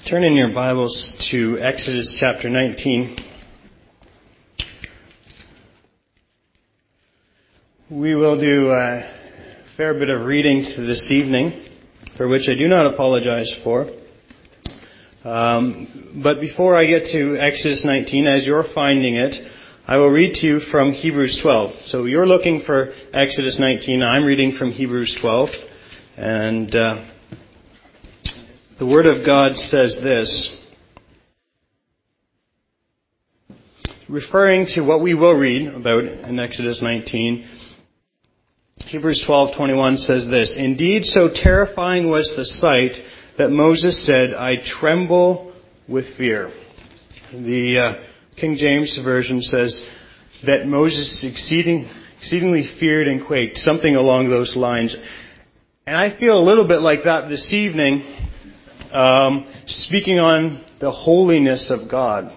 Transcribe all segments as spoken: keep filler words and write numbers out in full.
Turn in your Bibles to Exodus chapter nineteen. We will do a fair bit of reading to this evening, for which I do not apologize for. Um, but before I get to Exodus nineteen, as you're finding it, I will read to you from Hebrews twelve. So you're looking for Exodus nineteen, I'm reading from Hebrews twelve. And uh, the Word of God says this, referring to what we will read about in Exodus nineteen. Hebrews twelve twenty-one says this, "Indeed, so terrifying was the sight that Moses said, 'I tremble with fear.'" The uh, King James Version says that Moses exceeding, exceedingly feared and quaked, something along those lines. And I feel a little bit like that this evening, um, speaking on the holiness of God.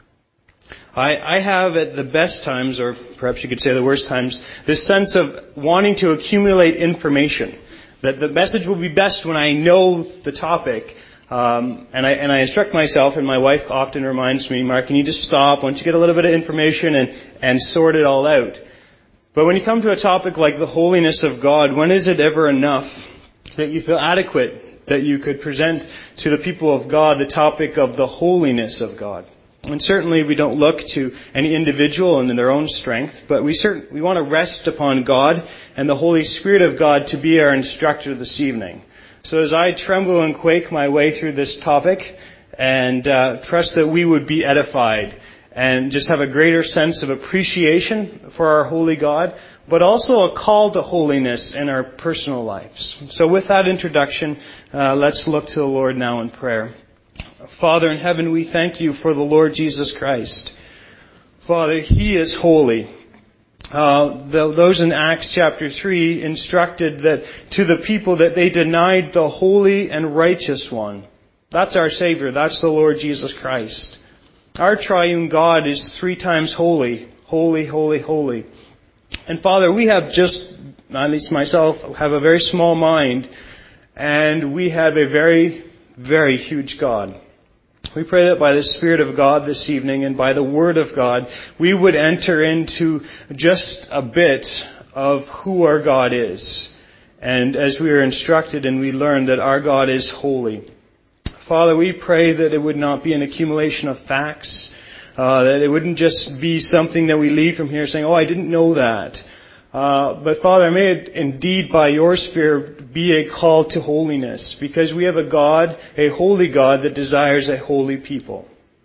I, I have at the best times, or perhaps you could say the worst times, this sense of wanting to accumulate information. That the message will be best when I know the topic. Um, and I and I instruct myself, and my wife often reminds me, "Mark, you need to stop once you get a little bit of information and, and sort it all out." But when you come to a topic like the holiness of God, when is it ever enough that you feel adequate, that you could present to the people of God the topic of the holiness of God? And certainly we don't look to any individual in their own strength, but we certain, we want to rest upon God and the Holy Spirit of God to be our instructor this evening. So as I tremble and quake my way through this topic, and uh, trust that we would be edified and just have a greater sense of appreciation for our holy God, but also a call to holiness in our personal lives. So with that introduction, uh, let's look to the Lord now in prayer. Father in heaven, we thank you for the Lord Jesus Christ. Father, He is holy. Uh, the, those in Acts chapter three instructed that to the people that they denied the holy and righteous one. That's our Savior. That's the Lord Jesus Christ. Our triune God is three times holy, holy, holy, holy. And Father, we have just, at least myself, have a very small mind, and we have a very, very huge God. We pray that by the Spirit of God this evening and by the Word of God, we would enter into just a bit of who our God is. And as we are instructed and we learn that our God is holy. Father, we pray that it would not be an accumulation of facts, uh, that it wouldn't just be something that we leave from here saying, "Oh, I didn't know that." Uh, but Father, may it indeed by your Spirit be a call to holiness, because we have a God, a holy God that desires a holy people.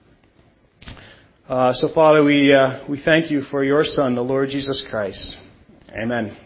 Uh, so Father, we uh, we thank you for your Son, the Lord Jesus Christ. Amen.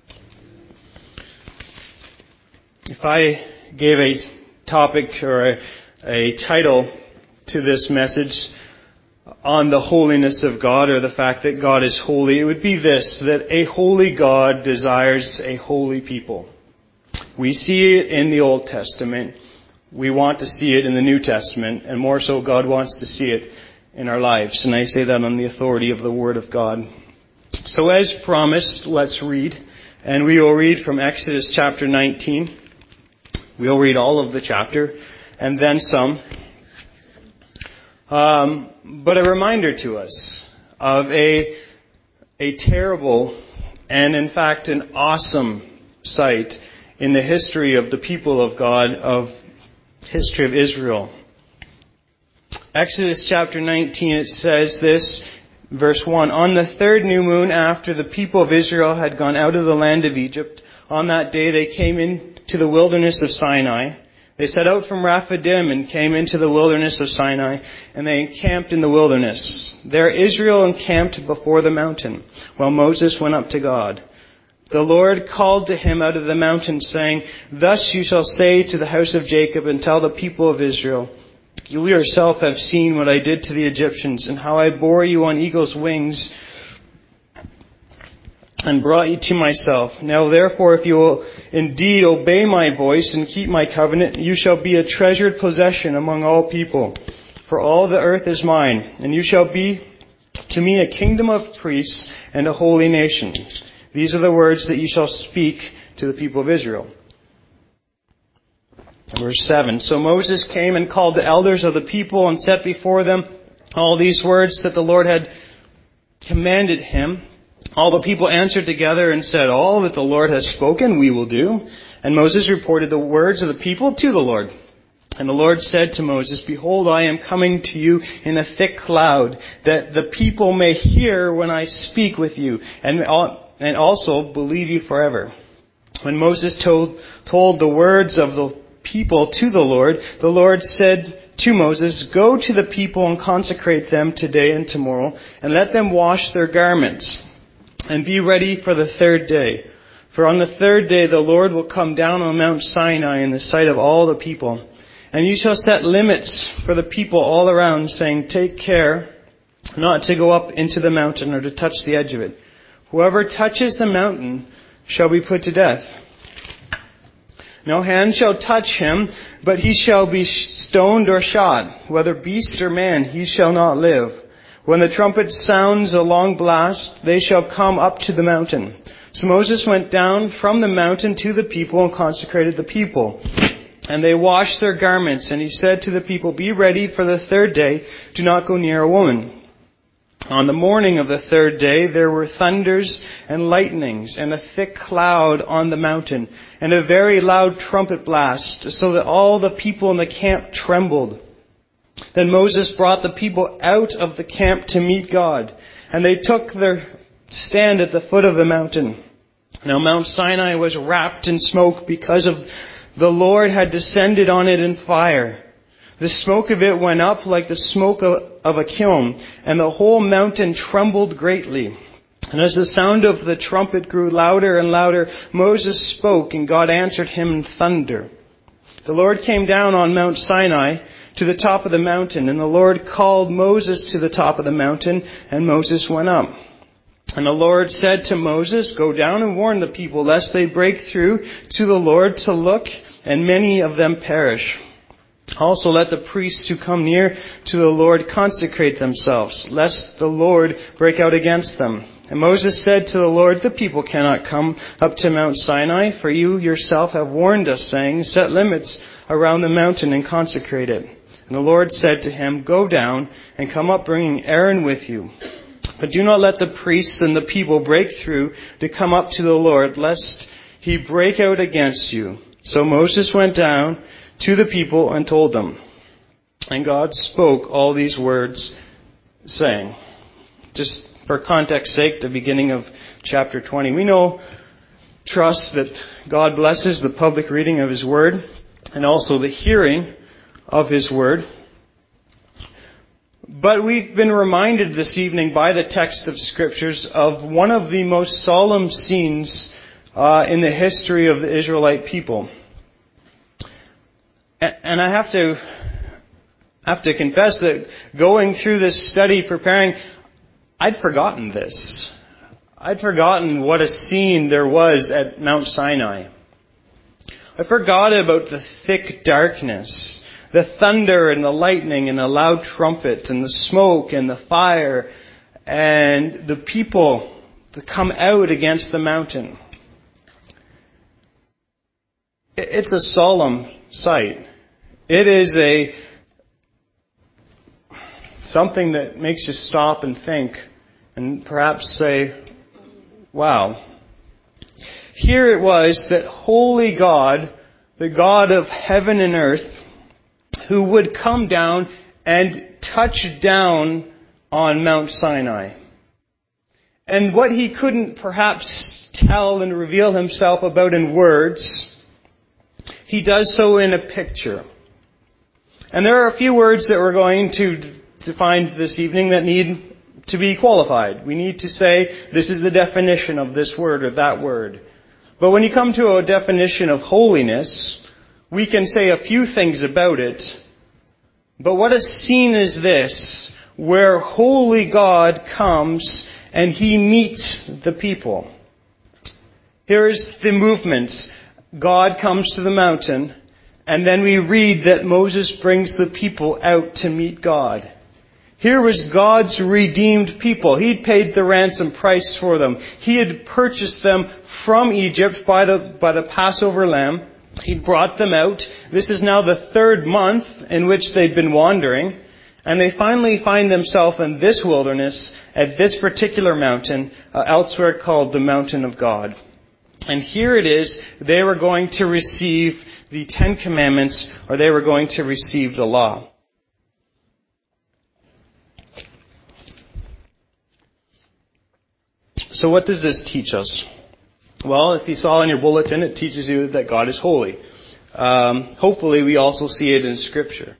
If I gave a topic or a, a title to this message on the holiness of God, or the fact that God is holy, it would be this, that a holy God desires a holy people. We see it in the Old Testament. We want to see it in the New Testament, and more so God wants to see it in our lives. And I say that on the authority of the Word of God. So as promised, let's read. And we will read from Exodus chapter nineteen. We'll read all of the chapter, and then some. Um, but a reminder to us of a, a terrible and, in fact, an awesome sight in the history of the people of God, of history of Israel. Exodus chapter nineteen, it says this, verse one, "On the third new moon after the people of Israel had gone out of the land of Egypt, on that day they came in to the wilderness of Sinai. They set out from Rephidim and came into the wilderness of Sinai, and they encamped in the wilderness. There Israel encamped before the mountain, while Moses went up to God. The Lord called to him out of the mountain, saying, 'Thus you shall say to the house of Jacob and tell the people of Israel, you yourself have seen what I did to the Egyptians, and how I bore you on eagle's wings and brought you to myself. Now therefore, if you will indeed obey my voice and keep my covenant, you shall be a treasured possession among all people. For all the earth is mine, and you shall be to me a kingdom of priests and a holy nation. These are the words that you shall speak to the people of Israel.'" Verse seven. So Moses came and called the elders of the people and set before them all these words that the Lord had commanded him. All the people answered together and said, all that the Lord has spoken we will do. And Moses reported the words of the people to the Lord. And the Lord said to Moses, behold, I am coming to you in a thick cloud, that the people may hear when I speak with you, and and also believe you forever. When Moses told, told the words of the people to the Lord, the Lord said to Moses, go to the people and consecrate them today and tomorrow, and let them wash their garments, and be ready for the third day. For on the third day the Lord will come down on Mount Sinai in the sight of all the people. And you shall set limits for the people all around, saying, take care not to go up into the mountain or to touch the edge of it. Whoever touches the mountain shall be put to death. No hand shall touch him, but he shall be stoned or shot. Whether beast or man, he shall not live. When the trumpet sounds a long blast, they shall come up to the mountain. So Moses went down from the mountain to the people and consecrated the people. And they washed their garments, and he said to the people, be ready for the third day, do not go near a woman. On the morning of the third day there were thunders and lightnings, and a thick cloud on the mountain, and a very loud trumpet blast, so that all the people in the camp trembled. Then Moses brought the people out of the camp to meet God, and they took their stand at the foot of the mountain. Now Mount Sinai was wrapped in smoke because of the Lord had descended on it in fire. The smoke of it went up like the smoke of a kiln, and the whole mountain trembled greatly. And as the sound of the trumpet grew louder and louder, Moses spoke, and God answered him in thunder. The Lord came down on Mount Sinai to the top of the mountain, and the Lord called Moses to the top of the mountain, and Moses went up. And the Lord said to Moses, go down and warn the people, lest they break through to the Lord to look, and many of them perish. Also let the priests who come near to the Lord consecrate themselves, lest the Lord break out against them. And Moses said to the Lord, the people cannot come up to Mount Sinai, for you yourself have warned us, saying, set limits around the mountain and consecrate it. And the Lord said to him, go down and come up, bringing Aaron with you. But do not let the priests and the people break through to come up to the Lord, lest he break out against you. So Moses went down to the people and told them. And God spoke all these words, saying, just for context sake, the beginning of chapter twenty. We know, trust that God blesses the public reading of His Word and also the hearing of His Word. But we've been reminded this evening by the text of Scriptures of one of the most solemn scenes uh, in the history of the Israelite people. And I have to have to confess that going through this study, preparing, I'd forgotten this. I'd forgotten what a scene there was at Mount Sinai. I forgot about the thick darkness, the thunder and the lightning and the loud trumpet and the smoke and the fire and the people that come out against the mountain. It's a solemn sight. It is a something that makes you stop and think and perhaps say, wow. Here it was that holy God, the God of heaven and earth, who would come down and touch down on Mount Sinai. And what he couldn't perhaps tell and reveal himself about in words, he does so in a picture. And there are a few words that we're going to define this evening that need to be qualified. We need to say, this is the definition of this word or that word. But when you come to a definition of holiness, we can say a few things about it. But what a scene is this, where holy God comes and He meets the people. Here's the movements. God comes to the mountain, and then we read that Moses brings the people out to meet God. Here was God's redeemed people. He'd paid the ransom price for them. He had purchased them from Egypt by the, by the Passover lamb. He brought them out. This is now the third month in which they've been wandering. And they finally find themselves in this wilderness at this particular mountain, uh, elsewhere called the Mountain of God. And here it is, they were going to receive the Ten Commandments, or they were going to receive the law. So what does this teach us? Well, if you saw in your bulletin, it teaches you that God is holy. Um, hopefully we also see it in Scripture.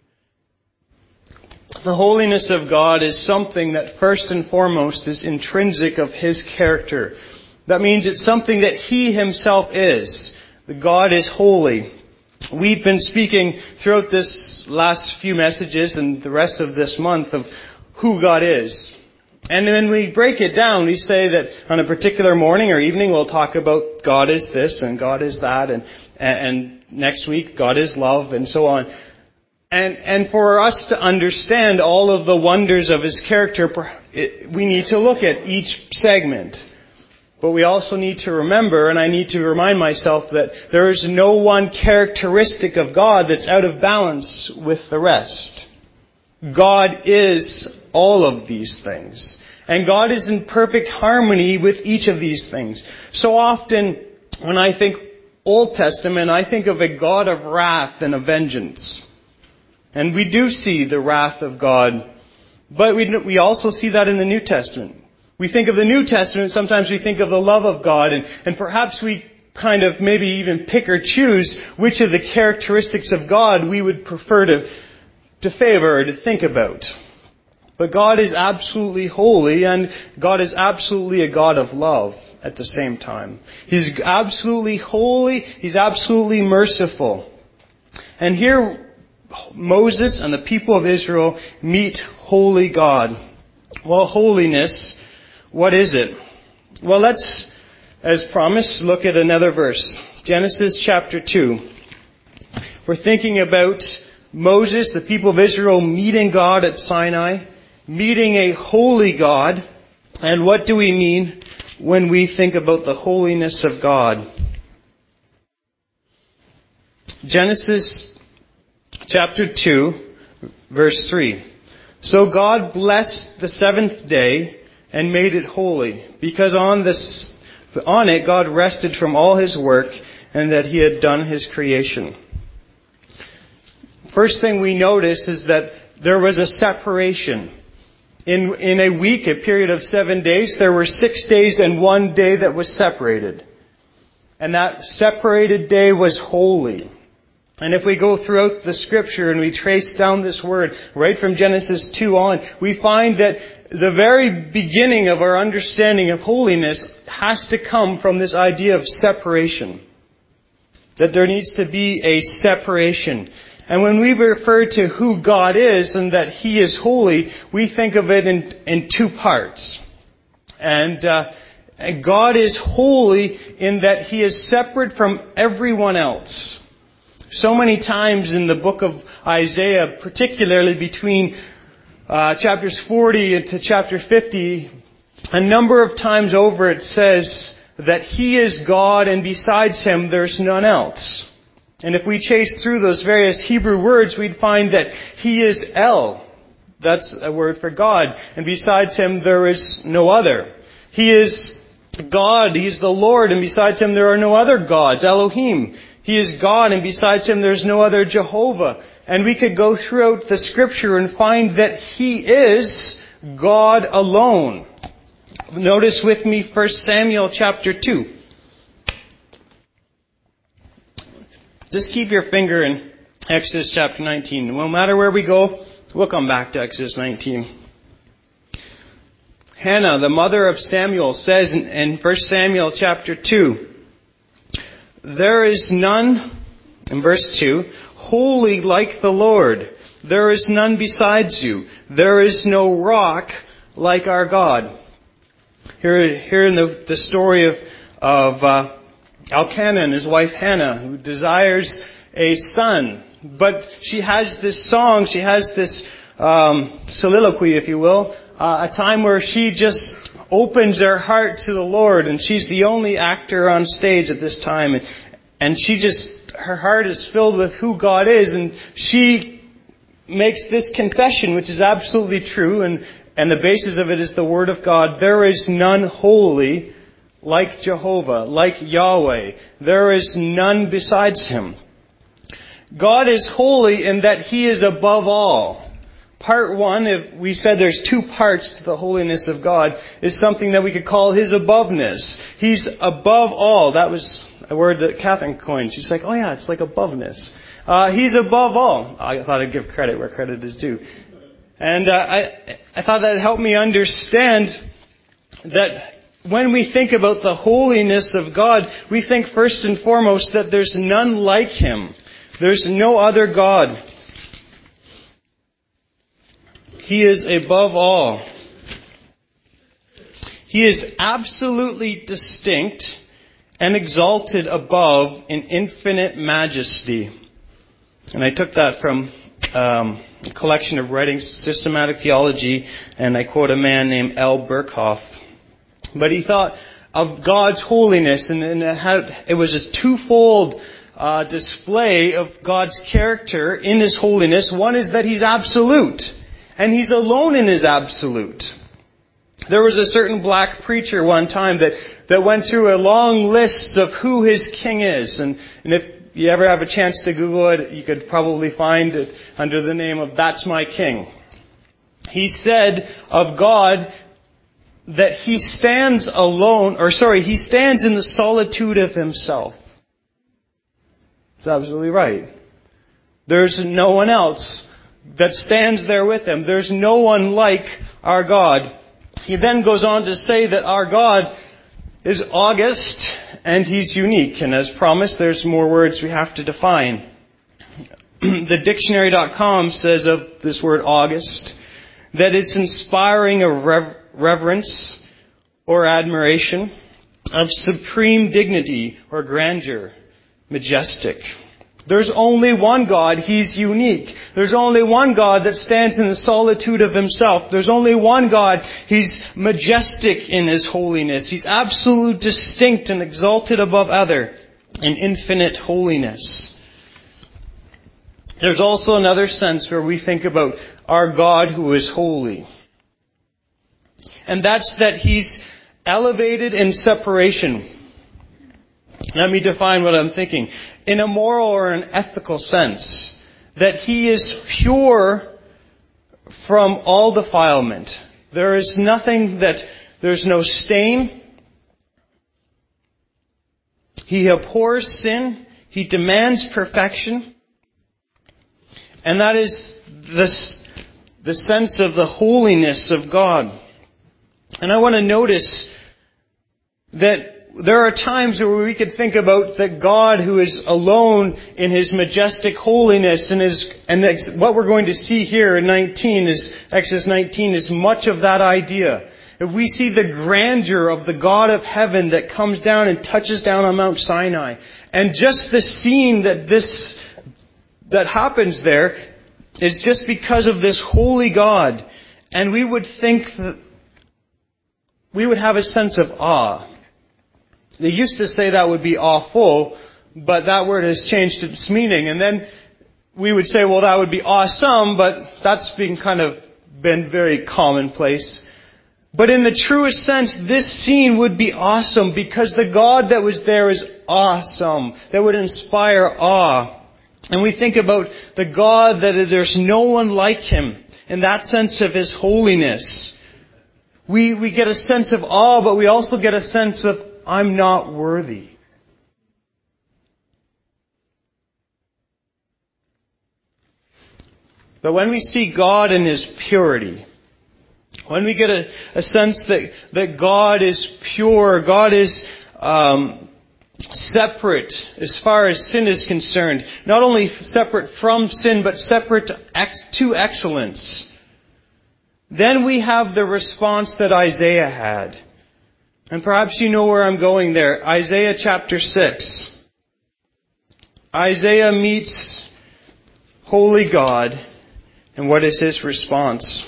The holiness of God is something that first and foremost is intrinsic of His character. That means it's something that He Himself is. The God is holy. We've been speaking throughout this last few messages and the rest of this month of who God is. And when we break it down, we say that on a particular morning or evening we'll talk about God is this and God is that, and, and next week God is love, and so on. And, and for us to understand all of the wonders of His character, we need to look at each segment. But we also need to remember, and I need to remind myself, that there is no one characteristic of God that's out of balance with the rest. God is all of these things. And God is in perfect harmony with each of these things. So often, when I think Old Testament, I think of a God of wrath and of vengeance. And we do see the wrath of God. But we, we also see that in the New Testament. We think of the New Testament, sometimes we think of the love of God, and, and perhaps we kind of maybe even pick or choose which of the characteristics of God we would prefer to, to favor or to think about. But God is absolutely holy, and God is absolutely a God of love at the same time. He's absolutely holy, He's absolutely merciful. And here Moses and the people of Israel meet holy God. Well, holiness, what is it? Well, let's, as promised, look at another verse. Genesis chapter two. We're thinking about Moses, the people of Israel, meeting God at Sinai, meeting a holy God. And what do we mean when we think about the holiness of God? Genesis chapter two, verse three. So God blessed the seventh day and made it holy, because on this, on it God rested from all His work, and that He had done His creation. First thing we notice is that there was a separation. In, in a week, a period of seven days, there were six days and one day that was separated. And that separated day was holy. And if we go throughout the Scripture and we trace down this word, right from Genesis two on, we find that the very beginning of our understanding of holiness has to come from this idea of separation. That there needs to be a separation. And when we refer to who God is and that He is holy, we think of it in, in two parts. And, uh, and God is holy in that He is separate from everyone else. So many times in the book of Isaiah, particularly between uh, chapters forty into chapter fifty, a number of times over it says that He is God and besides Him there's none else. And if we chase through those various Hebrew words, we'd find that He is El. That's a word for God. And besides Him there is no other. He is God. He's the Lord. And besides Him there are no other gods. Elohim. He is God, and besides Him there's no other Jehovah. And we could go throughout the Scripture and find that He is God alone. Notice with me First Samuel chapter two. Just keep your finger in Exodus chapter nineteen. No matter where we go, we'll come back to Exodus nineteen. Hannah, the mother of Samuel, says in First Samuel chapter two, there is none, in verse two, holy like the Lord. There is none besides you. There is no rock like our God. Here, here in the, the story of, of uh, Elkanah and his wife Hannah, who desires a son. But she has this song, she has this um, soliloquy, if you will, uh, a time where she just opens her heart to the Lord, and she's the only actor on stage at this time, and, and she just, her heart is filled with who God is, and she makes this confession, which is absolutely true, and, and the basis of it is the Word of God. There is none holy like Jehovah, like Yahweh. There is none besides Him. God is holy in that He is above all. Part one, if we said there's two parts to the holiness of God, is something that we could call His aboveness. He's above all. That was a word that Catherine coined. She's like, oh yeah, it's like aboveness. Uh, he's above all. I thought I'd give credit where credit is due. And uh, I, I thought that helped me understand that when we think about the holiness of God, we think first and foremost that there's none like Him. There's no other God. He is above all. He is absolutely distinct and exalted above in infinite majesty. And I took that from um, a collection of writings, Systematic Theology, and I quote a man named L. Burkhoff. But he thought of God's holiness, and, and it, had, it was a twofold uh, display of God's character in His holiness. One is that He's absolute. And He's alone in His absolute. There was a certain black preacher one time that, that went through a long list of who his king is. And, and if you ever have a chance to Google it, you could probably find it under the name of That's My King. He said of God that He stands alone, or sorry, He stands in the solitude of Himself. That's absolutely right. There's no one else that stands there with Him. There's no one like our God. He then goes on to say that our God is august and He's unique. And as promised, there's more words we have to define. The dictionary dot com says of this word august that it's inspiring a rev- reverence or admiration of supreme dignity or grandeur, majestic. There's only one God. He's unique. There's only one God that stands in the solitude of Himself. There's only one God. He's majestic in His holiness. He's absolute, distinct, and exalted above other in infinite holiness. There's also another sense where we think about our God who is holy. And that's that He's elevated in separation. Let me define what I'm thinking. In a moral or an ethical sense, that He is pure from all defilement. There is nothing that, there's no stain. He abhors sin. He demands perfection. And that is this, the sense of the holiness of God. And I want to notice that there are times where we could think about that God who is alone in His majestic holiness, and His, and what we're going to see here in nineteen is, Exodus nineteen is much of that idea. If we see the grandeur of the God of heaven that comes down and touches down on Mount Sinai, and just the scene that this, that happens there is just because of this holy God, and we would think that we would have a sense of awe. They used to say that would be awful, but that word has changed its meaning. And then we would say, well, that would be awesome, but that's been kind of been very commonplace. But in the truest sense, this scene would be awesome because the God that was there is awesome, that would inspire awe. And we think about the God that is, there's no one like Him in that sense of His holiness. We, we get a sense of awe, but we also get a sense of I'm not worthy. But when we see God in His purity, when we get a, a sense that, that God is pure, God is um, separate as far as sin is concerned, not only separate from sin, but separate to, ex- to excellence, then we have the response that Isaiah had. And perhaps you know where I'm going there. Isaiah chapter six. Isaiah meets holy God, and what is his response?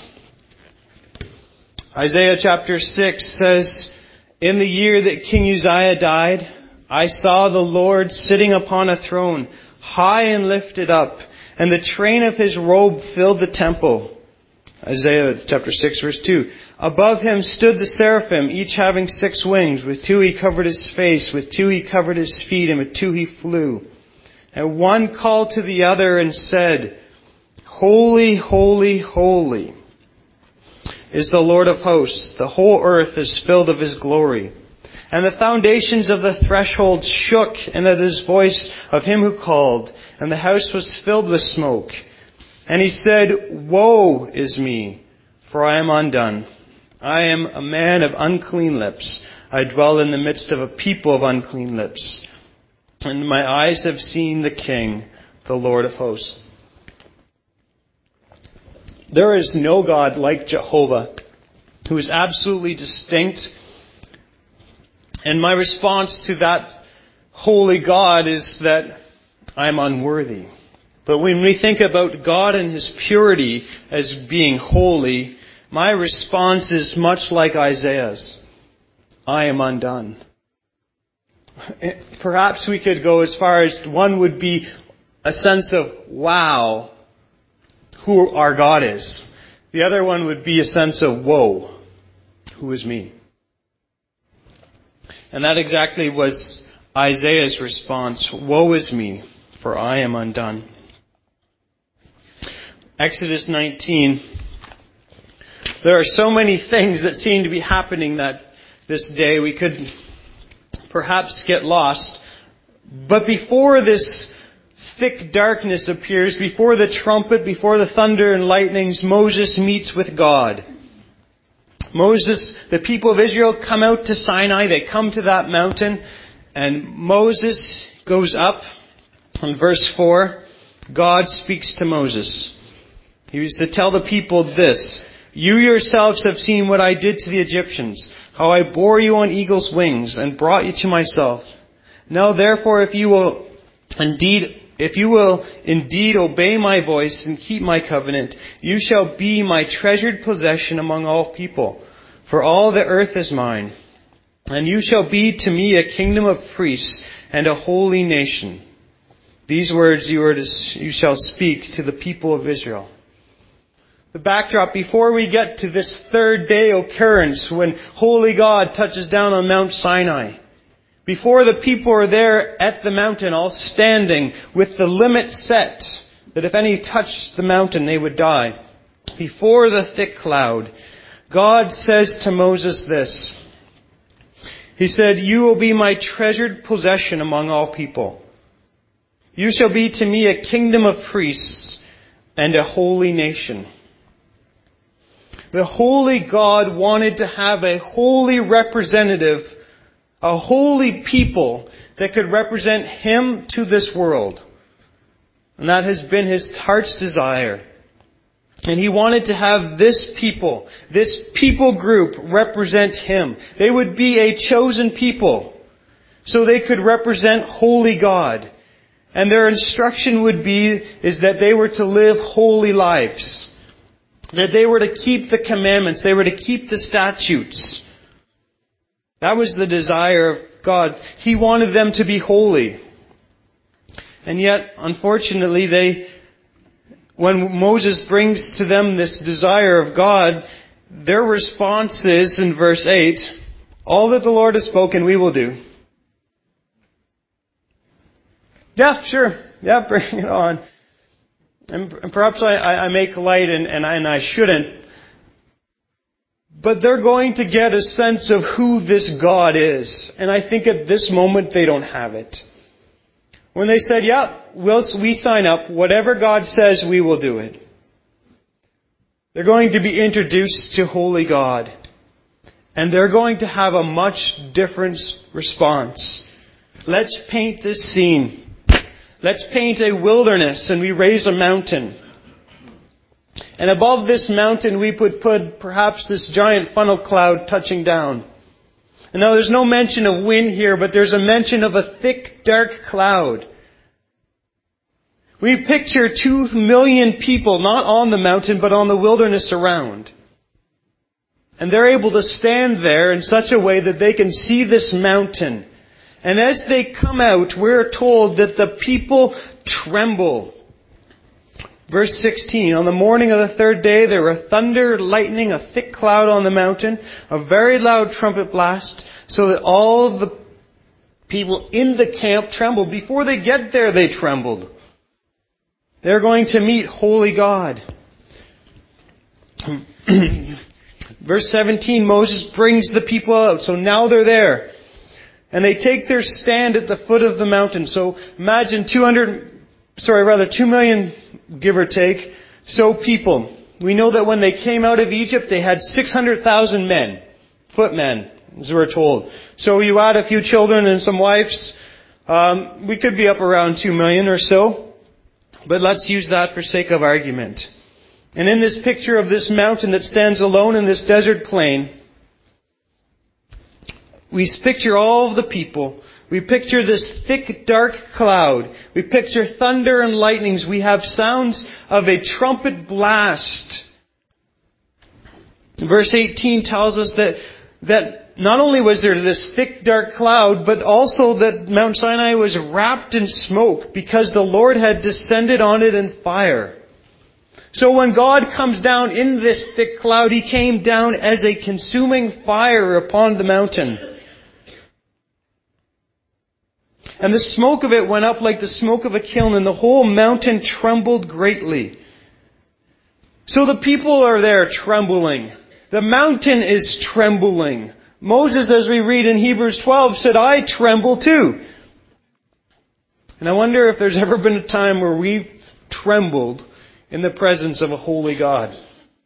Isaiah chapter six says, "In the year that King Uzziah died, I saw the Lord sitting upon a throne, high and lifted up, and the train of his robe filled the temple. Isaiah chapter six verse two. Above him stood the seraphim, each having six wings. With two he covered his face, with two he covered his feet, and with two he flew. And one called to the other and said, Holy, holy, holy is the Lord of hosts. The whole earth is filled of his glory. And the foundations of the threshold shook, and at his voice of him who called, and the house was filled with smoke. And he said, Woe is me, for I am undone. I am a man of unclean lips. I dwell in the midst of a people of unclean lips. And my eyes have seen the King, the Lord of hosts. There is no God like Jehovah, who is absolutely distinct. And my response to that holy God is that I'm unworthy. But when we think about God and His purity as being holy, my response is much like Isaiah's. I am undone. Perhaps we could go as far as one would be a sense of, wow, who our God is. The other one would be a sense of, whoa, who is me? And that exactly was Isaiah's response. Woe is me, for I am undone. Exodus nineteen. There are so many things that seem to be happening that this day we could perhaps get lost. But before this thick darkness appears, before the trumpet, before the thunder and lightnings, Moses meets with God. Moses, the people of Israel come out to Sinai. They come to that mountain. And Moses goes up. In verse four, God speaks to Moses. He was to tell the people this. You yourselves have seen what I did to the Egyptians, how I bore you on eagle's wings and brought you to myself. Now therefore, if you will indeed If you will indeed obey my voice and keep my covenant, you shall be my treasured possession among all people. For all the earth is mine. And you shall be to me a kingdom of priests and a holy nation. These words you, are to, you shall speak to the people of Israel. The backdrop, before we get to this third day occurrence when Holy God touches down on Mount Sinai, before the people are there at the mountain, all standing with the limit set, that if any touched the mountain, they would die. Before the thick cloud, God says to Moses this. He said, you will be my treasured possession among all people. You shall be to me a kingdom of priests and a holy nation. The holy God wanted to have a holy representative, a holy people that could represent Him to this world. And that has been His heart's desire. And He wanted to have this people, this people group represent Him. They would be a chosen people, so they could represent holy God. And their instruction would be, is that they were to live holy lives. That they were to keep the commandments. They were to keep the statutes. That was the desire of God. He wanted them to be holy. And yet, unfortunately, they, when Moses brings to them this desire of God, their response is, in verse eight, all that the Lord has spoken, we will do. Yeah, sure. Yeah, bring it on. And, and perhaps I, I make light, and, and, I, and I shouldn't. But they're going to get a sense of who this God is. And I think at this moment they don't have it. When they said, yeah, we'll, we sign up. Whatever God says, we will do it. They're going to be introduced to Holy God. And they're going to have a much different response. Let's paint this scene. Let's paint a wilderness and we raise a mountain. And above this mountain we would put perhaps this giant funnel cloud touching down. And now there's no mention of wind here, but there's a mention of a thick, dark cloud. We picture two million people not on the mountain, but on the wilderness around. And they're able to stand there in such a way that they can see this mountain. And as they come out, we're told that the people tremble. Verse sixteen, on the morning of the third day there were thunder, lightning, a thick cloud on the mountain, a very loud trumpet blast, so that all the people in the camp trembled. Before they get there, they trembled. They're going to meet holy God. Verse seventeen, Moses brings the people out. So now they're there. And they take their stand at the foot of the mountain. So imagine two hundred, sorry, rather two million, give or take, so people. We know that when they came out of Egypt, they had six hundred thousand men, footmen, as we're told. So you add a few children and some wives, um, we could be up around two million or so. But let's use that for sake of argument. And in this picture of this mountain that stands alone in this desert plain, we picture all of the people. We picture this thick, dark cloud. We picture thunder and lightnings. We have sounds of a trumpet blast. Verse eighteen tells us that, that not only was there this thick, dark cloud, but also that Mount Sinai was wrapped in smoke because the Lord had descended on it in fire. So when God comes down in this thick cloud, He came down as a consuming fire upon the mountain. And the smoke of it went up like the smoke of a kiln, and the whole mountain trembled greatly. So the people are there trembling. The mountain is trembling. Moses, as we read in Hebrews twelve, said, I tremble too. And I wonder if there's ever been a time where we've trembled in the presence of a holy God.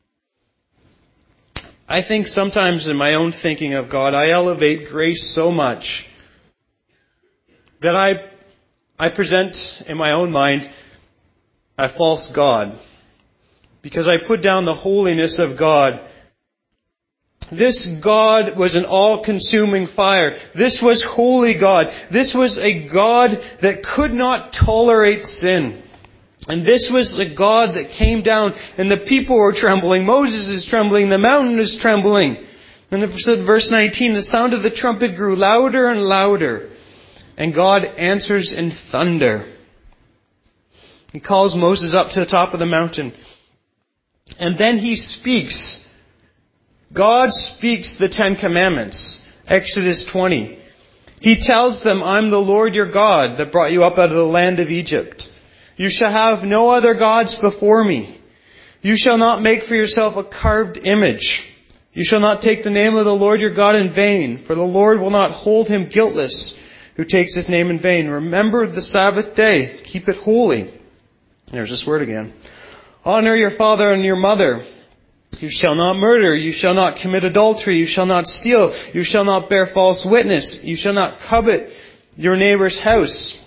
I think sometimes in my own thinking of God, I elevate grace so much that I I present in my own mind a false God. Because I put down the holiness of God. This God was an all-consuming fire. This was holy God. This was a God that could not tolerate sin. And this was a God that came down and the people were trembling. Moses is trembling. The mountain is trembling. And it said, verse nineteen, the sound of the trumpet grew louder and louder. And God answers in thunder. He calls Moses up to the top of the mountain. And then He speaks. God speaks the Ten Commandments. Exodus twenty. He tells them, I'm the Lord your God that brought you up out of the land of Egypt. You shall have no other gods before me. You shall not make for yourself a carved image. You shall not take the name of the Lord your God in vain, for the Lord will not hold him guiltless who takes His name in vain. Remember the Sabbath day. Keep it holy. There's this word again. Honor your father and your mother. You shall not murder. You shall not commit adultery. You shall not steal. You shall not bear false witness. You shall not covet your neighbor's house.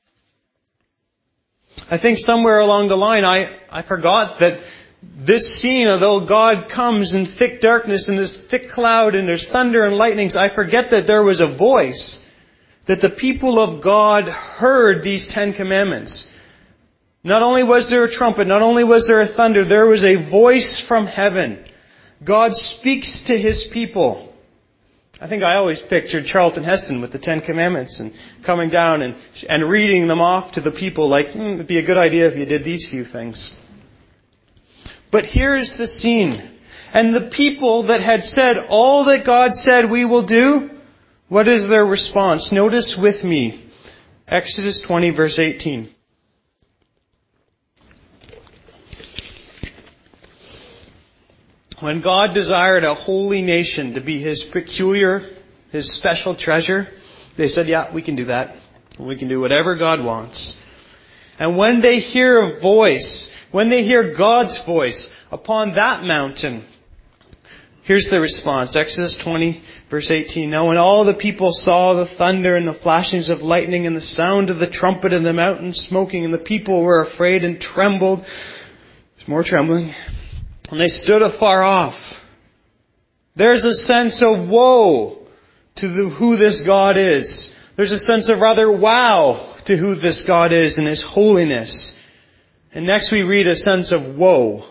I think somewhere along the line I, I forgot that this scene, although God comes in thick darkness and this thick cloud and there's thunder and lightnings, I forget that there was a voice. That the people of God heard these Ten Commandments. Not only was there a trumpet, not only was there a thunder, there was a voice from heaven. God speaks to His people. I think I always pictured Charlton Heston with the Ten Commandments and coming down and, and reading them off to the people like, hmm, it'd be a good idea if you did these few things. But here's the scene. And the people that had said all that God said we will do, what is their response? Notice with me, Exodus twenty verse eighteen. When God desired a holy nation to be His peculiar, His special treasure, they said, yeah, we can do that. We can do whatever God wants. And when they hear a voice, when they hear God's voice upon that mountain, here's the response. Exodus twenty verse eighteen. Now when all the people saw the thunder and the flashings of lightning and the sound of the trumpet and the mountain smoking, and the people were afraid and trembled. There's more trembling. And they stood afar off. There's a sense of woe to the, who this God is. There's a sense of rather wow to who this God is and His holiness. And next we read a sense of woe.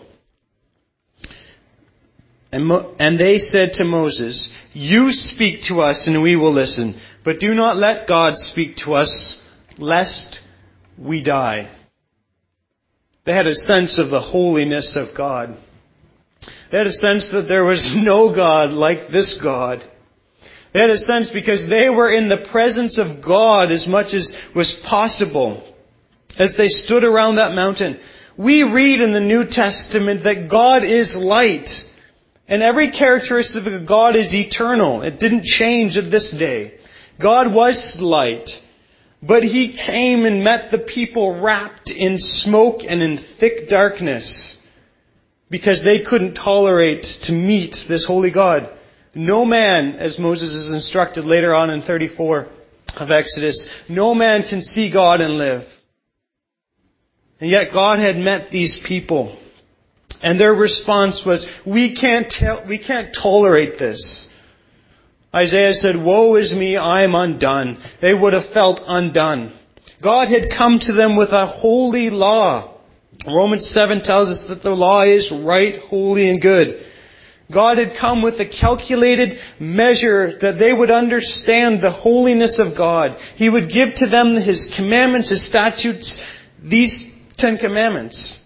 And, Mo- and they said to Moses, you speak to us and we will listen, but do not let God speak to us, lest we die. They had a sense of the holiness of God. They had a sense that there was no God like this God. They had a sense because they were in the presence of God as much as was possible as they stood around that mountain. We read in the New Testament that God is light. And every characteristic of God is eternal. It didn't change at this day. God was light. But He came and met the people wrapped in smoke and in thick darkness because they couldn't tolerate to meet this holy God. No man, as Moses is instructed later on in thirty-four of Exodus, no man can see God and live. And yet God had met these people. And their response was, we can't tell, we can't tolerate this. Isaiah said, woe is me, I am undone. They would have felt undone. God had come to them with a holy law. Romans seven tells us that the law is right, holy, and good. God had come with a calculated measure that they would understand the holiness of God. He would give to them His commandments, His statutes, these Ten Commandments.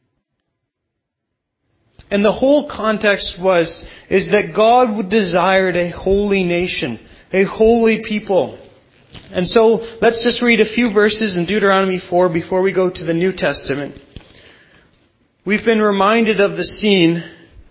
And the whole context was, is that God desired a holy nation, a holy people. And so, let's just read a few verses in Deuteronomy four before we go to the New Testament. We've been reminded of the scene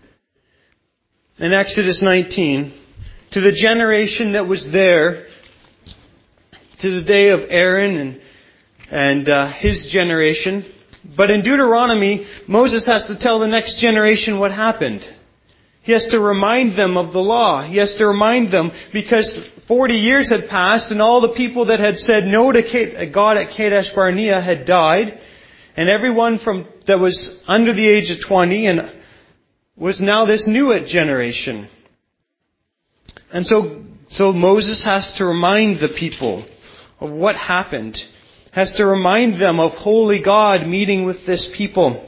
in Exodus nineteen, to the generation that was there, to the day of Aaron and, and uh, his generation. But in Deuteronomy, Moses has to tell the next generation what happened. He has to remind them of the law. He has to remind them because forty years had passed and all the people that had said no to God at Kadesh Barnea had died. And everyone from that was under the age of twenty and was now this new generation. And so, so Moses has to remind the people of what happened. Has to remind them of holy God meeting with this people.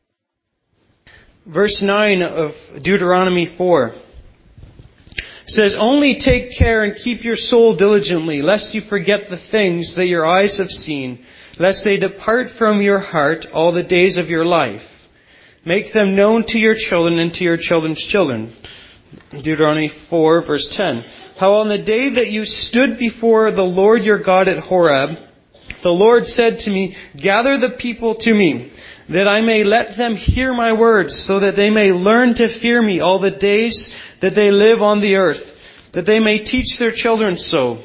Verse nine of Deuteronomy four says, only take care and keep your soul diligently, lest you forget the things that your eyes have seen, lest they depart from your heart all the days of your life. Make them known to your children and to your children's children. Deuteronomy four, verse ten. How on the day that you stood before the Lord your God at Horeb, the Lord said to me, gather the people to me, that I may let them hear my words, so that they may learn to fear me all the days that they live on the earth, that they may teach their children so.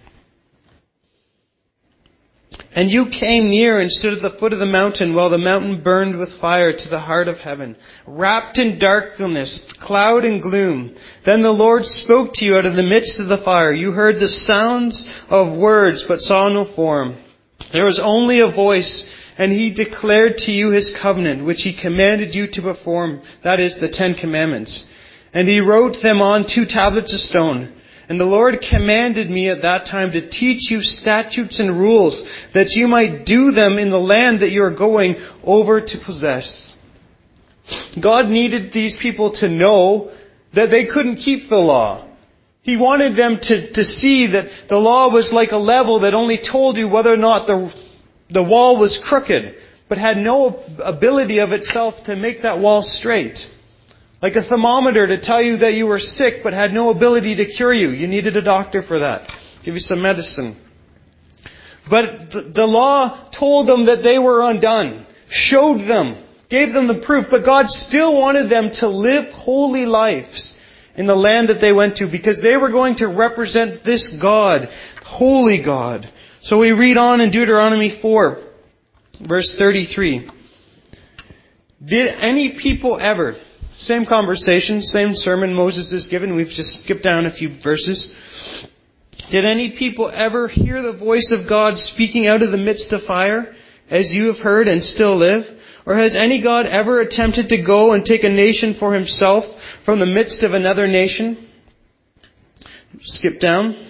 And you came near and stood at the foot of the mountain, while the mountain burned with fire to the heart of heaven, wrapped in darkness, cloud and gloom. Then the Lord spoke to you out of the midst of the fire. You heard the sounds of words, but saw no form. There was only a voice, and He declared to you His covenant, which He commanded you to perform, that is, the Ten Commandments. And He wrote them on two tablets of stone. And the Lord commanded me at that time to teach you statutes and rules, that you might do them in the land that you are going over to possess. God needed these people to know that they couldn't keep the law. He wanted them to, to see that the law was like a level that only told you whether or not the, the wall was crooked, but had no ability of itself to make that wall straight. Like a thermometer to tell you that you were sick, but had no ability to cure you. You needed a doctor for that. Give you some medicine. But the, the law told them that they were undone, showed them, gave them the proof, but God still wanted them to live holy lives in the land that they went to, because they were going to represent this God, holy God. So we read on in Deuteronomy four, verse thirty-three. Did any people ever, same conversation, same sermon Moses has given, we've just skipped down a few verses. Did any people ever hear the voice of God speaking out of the midst of fire, as you have heard and still live? Or has any God ever attempted to go and take a nation for Himself from the midst of another nation? Skip down.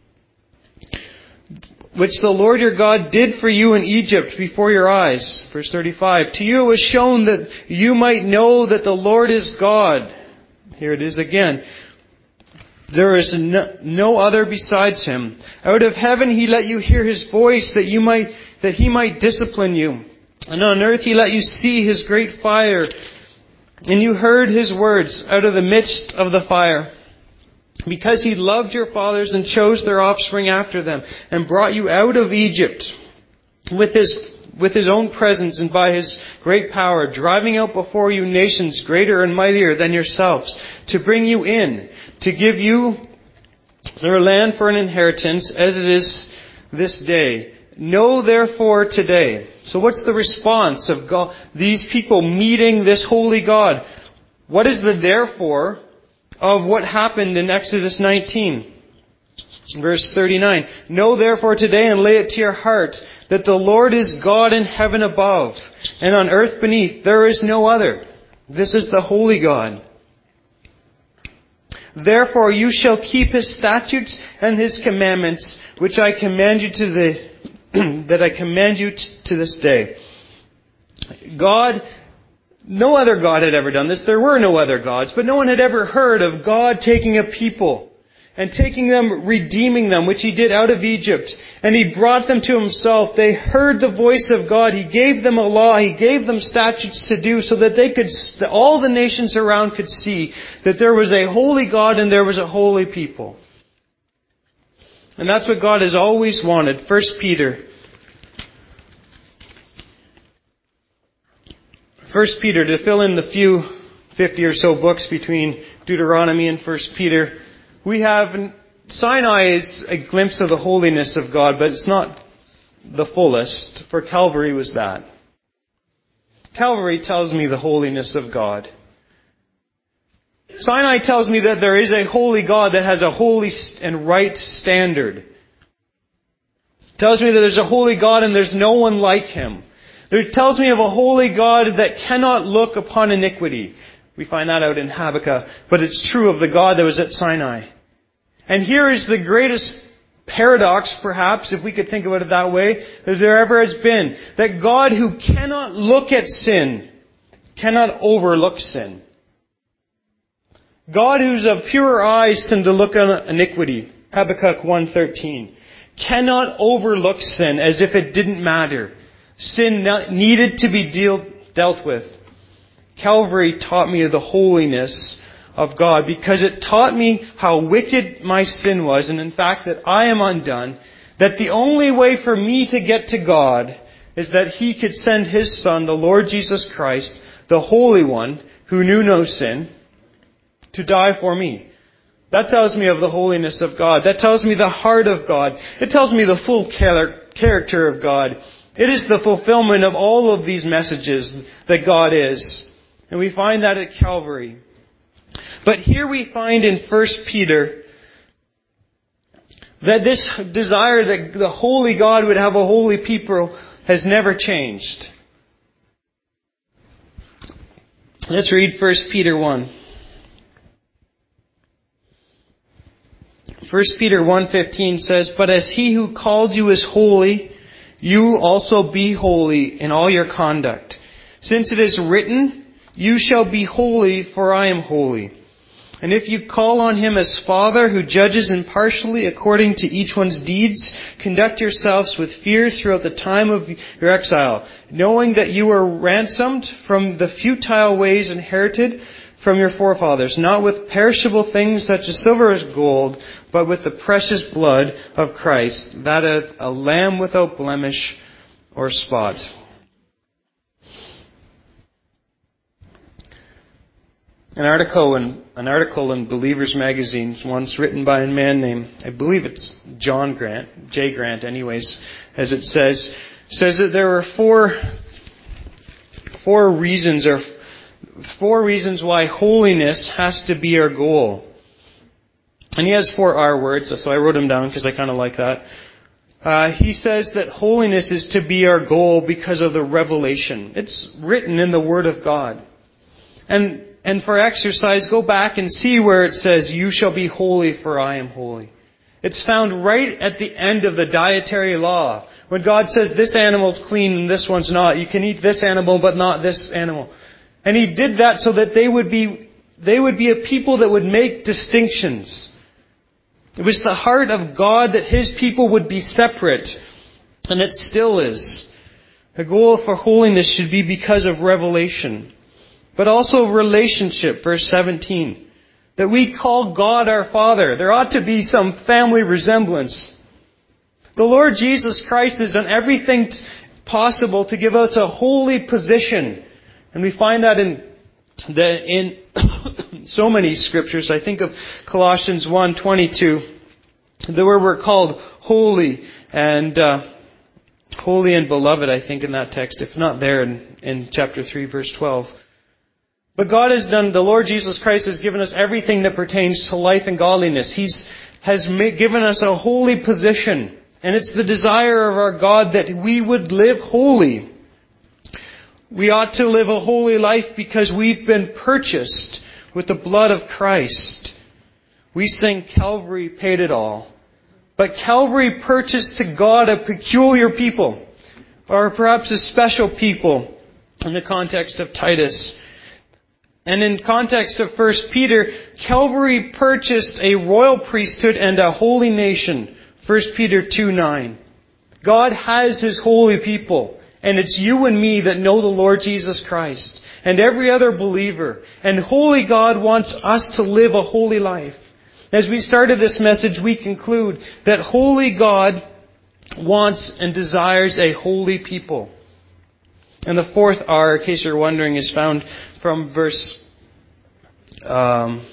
Which the Lord your God did for you in Egypt before your eyes. Verse thirty-five. To you it was shown that you might know that the Lord is God. Here it is again. There is no, no other besides Him. Out of heaven He let you hear His voice, that you might that He might discipline you. And on earth He let you see His great fire, and you heard His words out of the midst of the fire. Because He loved your fathers and chose their offspring after them, and brought you out of Egypt with His with His own presence and by His great power, driving out before you nations greater and mightier than yourselves, to bring you in, to give you their land for an inheritance, as it is this day. Know therefore today. So what's the response of God, these people meeting this holy God? What is the therefore of what happened in Exodus nineteen? Verse thirty-nine. Know therefore today and lay it to your heart that the Lord is God in heaven above, and on earth beneath there is no other. This is the holy God. Therefore you shall keep His statutes and His commandments, which I command you to the that I command you t- to this day. God, no other God had ever done this. There were no other gods, but no one had ever heard of God taking a people and taking them, redeeming them, which He did out of Egypt. And He brought them to Himself. They heard the voice of God. He gave them a law. He gave them statutes to do so that they could, all the nations around could see that there was a holy God and there was a holy people. And that's what God has always wanted. First Peter. First Peter, to fill in the few fifty or so books between Deuteronomy and First Peter, we have, Sinai is a glimpse of the holiness of God, but it's not the fullest, for Calvary was that. Calvary tells me the holiness of God. Sinai tells me that there is a holy God that has a holy and right standard. It tells me that there's a holy God and there's no one like Him. It tells me of a holy God that cannot look upon iniquity. We find that out in Habakkuk, but it's true of the God that was at Sinai. And here is the greatest paradox, perhaps, if we could think about it that way, that there ever has been. That God, who cannot look at sin, cannot overlook sin. God, who's of purer eyes than to look on iniquity, Habakkuk one thirteen, cannot overlook sin as if it didn't matter. Sin needed to be deal, dealt with. Calvary taught me of the holiness of God, because it taught me how wicked my sin was, and in fact that I am undone, that the only way for me to get to God is that He could send His Son, the Lord Jesus Christ, the Holy One, who knew no sin, to die for me. That tells me of the holiness of God. That tells me the heart of God. It tells me the full character of God. It is the fulfillment of all of these messages that God is. And we find that at Calvary. But here we find in First Peter that this desire that the holy God would have a holy people has never changed. Let's read First Peter one. First Peter one fifteen says, "But as He who called you is holy, you also be holy in all your conduct. Since it is written, you shall be holy, for I am holy. And if you call on Him as Father, who judges impartially according to each one's deeds, conduct yourselves with fear throughout the time of your exile, knowing that you were ransomed from the futile ways inherited from your forefathers, not with perishable things such as silver or gold, but with the precious blood of Christ, that of a lamb without blemish or spot." An article in an article in Believers magazine, once written by a man named, I believe it's John Grant, J. Grant, anyways, as it says, says that there are four four reasons or four reasons why holiness has to be our goal. And he has four R words, so I wrote them down because I kind of like that. Uh, he says that holiness is to be our goal because of the revelation. It's written in the Word of God. And And for exercise, go back and see where it says, "You shall be holy, for I am holy." It's found right at the end of the dietary law. When God says, this animal's clean and this one's not. You can eat this animal, but not this animal. And He did that so that they would be, they would be a people that would make distinctions. It was the heart of God that His people would be separate. And it still is. The goal for holiness should be because of revelation. But also relationship, verse seventeen. That we call God our Father. There ought to be some family resemblance. The Lord Jesus Christ has done everything possible to give us a holy position. And we find that in the, in so many scriptures. I think of Colossians one twenty-two, where we're called holy and uh, holy and beloved, I think, in that text, if not there in, in chapter three, verse twelve. But God has done, the Lord Jesus Christ has given us everything that pertains to life and godliness. He's has ma- given us a holy position. And it's the desire of our God that we would live holy. We ought to live a holy life because we've been purchased with the blood of Christ. We sing Calvary paid it all. But Calvary purchased to God a peculiar people, or perhaps a special people in the context of Titus. And in context of First Peter, Calvary purchased a royal priesthood and a holy nation. First Peter two nine. God has His holy people. And it's you and me that know the Lord Jesus Christ. And every other believer. And holy God wants us to live a holy life. As we started this message, we conclude that holy God wants and desires a holy people. And the fourth R, in case you're wondering, is found from verse um,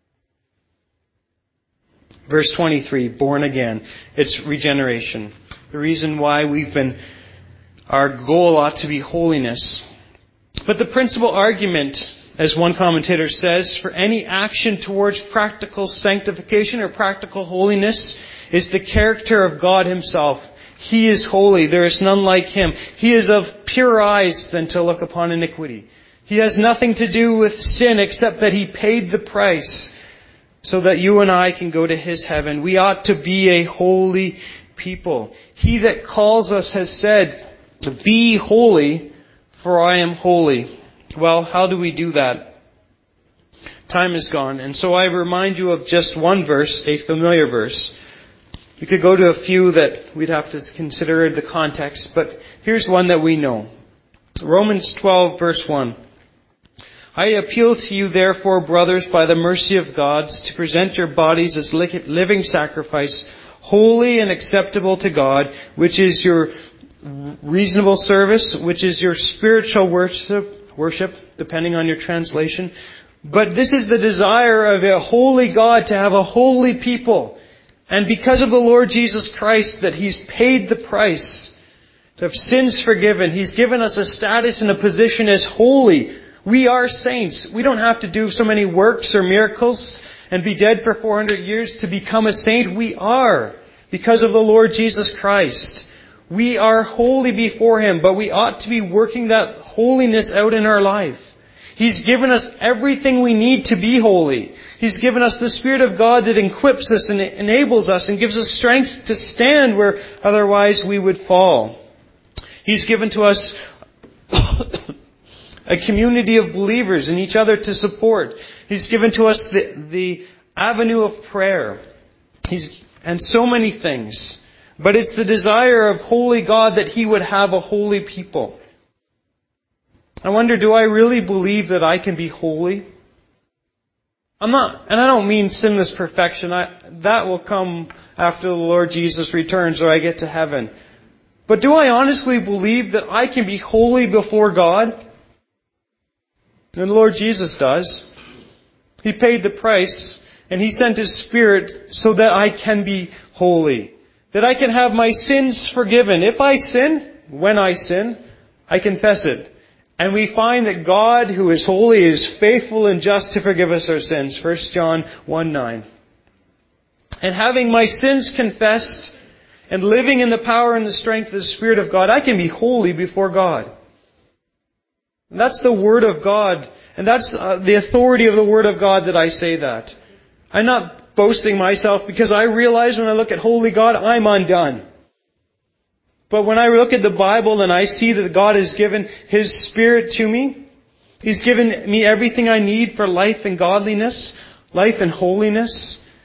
verse twenty-three, born again. It's regeneration. The reason why we've been, our goal ought to be holiness. But the principal argument, as one commentator says, for any action towards practical sanctification or practical holiness is the character of God Himself. He is holy. There is none like Him. He is of purer eyes than to look upon iniquity. He has nothing to do with sin except that He paid the price so that you and I can go to His heaven. We ought to be a holy people. He that calls us has said, "Be holy, for I am holy." Well, how do we do that? Time is gone. And so I remind you of just one verse, a familiar verse. We could go to a few that we'd have to consider the context, but here's one that we know. Romans twelve, verse one. I appeal to you, therefore, brothers, by the mercy of God, to present your bodies as living sacrifice, holy and acceptable to God, which is your reasonable service, which is your spiritual worship, worship, depending on your translation. But this is the desire of a holy God, to have a holy people. And because of the Lord Jesus Christ, that He's paid the price to have sins forgiven. He's given us a status and a position as holy. We are saints. We don't have to do so many works or miracles and be dead for four hundred years to become a saint. We are, because of the Lord Jesus Christ. We are holy before Him, but we ought to be working that holiness out in our life. He's given us everything we need to be holy. He's given us the Spirit of God that equips us and enables us and gives us strength to stand where otherwise we would fall. He's given to us a community of believers and each other to support. He's given to us the, the avenue of prayer. He's, and so many things. But it's the desire of holy God that He would have a holy people. I wonder, do I really believe that I can be holy? I'm not, and I don't mean sinless perfection. I, that will come after the Lord Jesus returns or I get to heaven. But do I honestly believe that I can be holy before God? And the Lord Jesus does. He paid the price and He sent His Spirit so that I can be holy. That I can have my sins forgiven. If I sin, when I sin, I confess it. And we find that God, who is holy, is faithful and just to forgive us our sins. First John one nine. And having my sins confessed and living in the power and the strength of the Spirit of God, I can be holy before God. And that's the Word of God. And that's uh, the authority of the Word of God that I say that. I'm not boasting myself because I realize when I look at holy God, I'm undone. But when I look at the Bible and I see that God has given His Spirit to me, He's given me everything I need for life and godliness, life and holiness,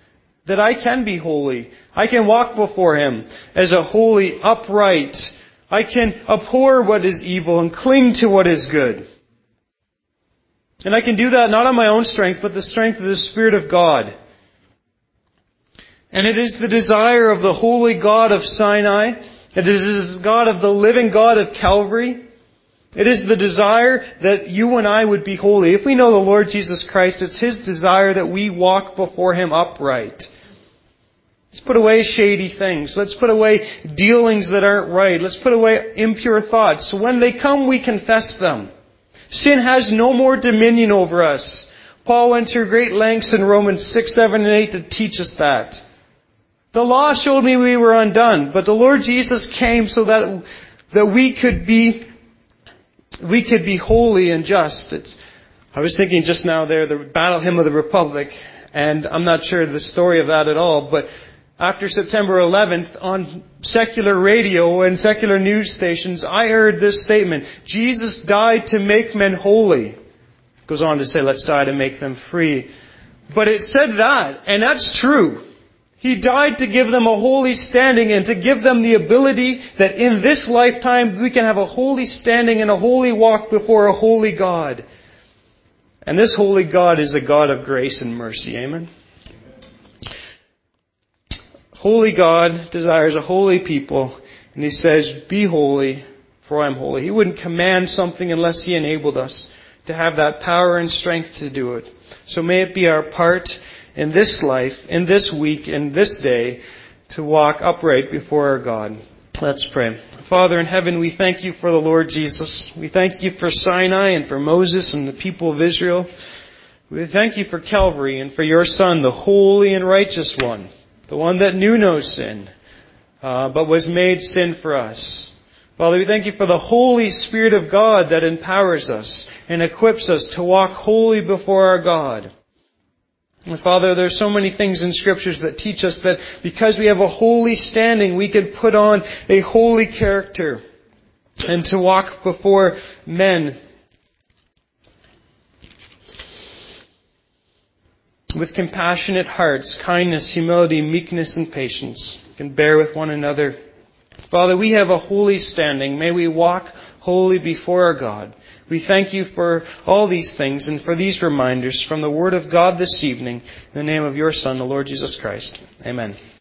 that I can be holy. I can walk before Him as a holy, upright. I can abhor what is evil and cling to what is good. And I can do that not on my own strength, but the strength of the Spirit of God. And it is the desire of the holy God of Sinai. It is the God of the living God of Calvary. It is the desire that you and I would be holy. If we know the Lord Jesus Christ, it's His desire that we walk before Him upright. Let's put away shady things. Let's put away dealings that aren't right. Let's put away impure thoughts. So when they come, we confess them. Sin has no more dominion over us. Paul went through great lengths in Romans six, seven, and eight to teach us that. The law showed me we were undone, but the Lord Jesus came so that that we could be we could be holy and just. It's, I was thinking just now there, the Battle Hymn of the Republic, and I'm not sure the story of that at all, but after September eleventh, on secular radio and secular news stations, I heard this statement: Jesus died to make men holy. It goes on to say, let's die to make them free. But it said that, and that's true. He died to give them a holy standing and to give them the ability that in this lifetime we can have a holy standing and a holy walk before a holy God. And this holy God is a God of grace and mercy. Amen? Holy God desires a holy people, and He says, be holy, for I am holy. He wouldn't command something unless He enabled us to have that power and strength to do it. So may it be our part in this life, in this week, in this day, to walk upright before our God. Let's pray. Father in heaven, we thank You for the Lord Jesus. We thank You for Sinai and for Moses and the people of Israel. We thank You for Calvary and for Your Son, the holy and righteous one, the one that knew no sin, uh, but was made sin for us. Father, we thank You for the Holy Spirit of God that empowers us and equips us to walk holy before our God. And Father, there are so many things in Scriptures that teach us that because we have a holy standing, we can put on a holy character and to walk before men with compassionate hearts, kindness, humility, meekness, and patience. We can bear with one another. Father, we have a holy standing. May we walk holy before our God. We thank You for all these things and for these reminders from the Word of God this evening. In the name of Your Son, the Lord Jesus Christ. Amen.